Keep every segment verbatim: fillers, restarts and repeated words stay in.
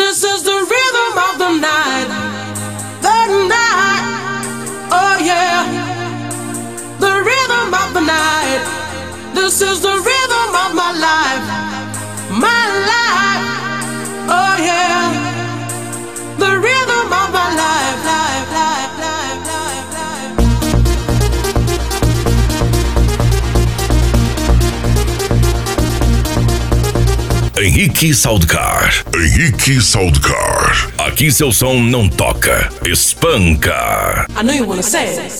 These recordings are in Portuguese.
This is the rhythm of the night, the night, oh yeah. The rhythm of the night. This is the rhythm of my life, my life, oh yeah. The rhythm of my life, life, life, life, life, life. Henrique Soundcar. Henrique Soundcar. Aqui seu som não toca, espanca. I know you wanna say it.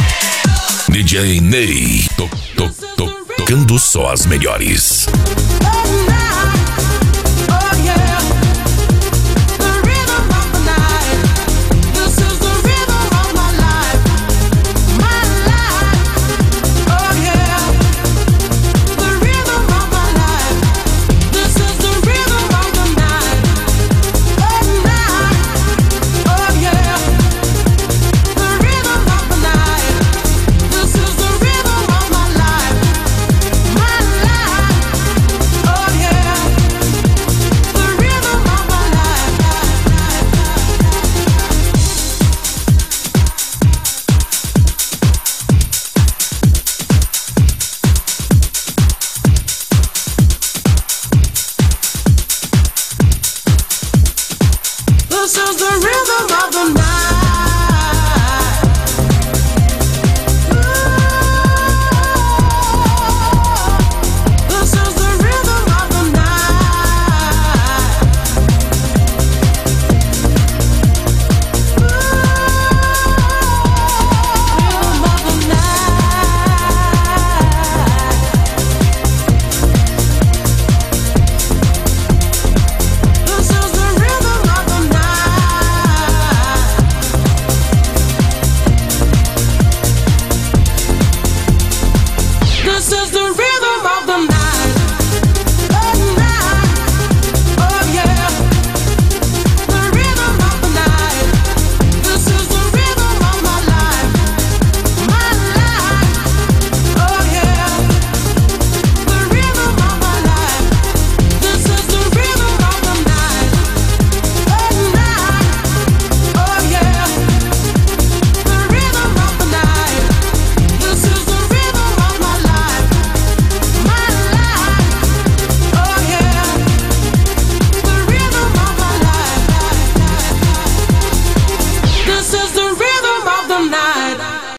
D J Ney, to, to, to, tocando só as melhores.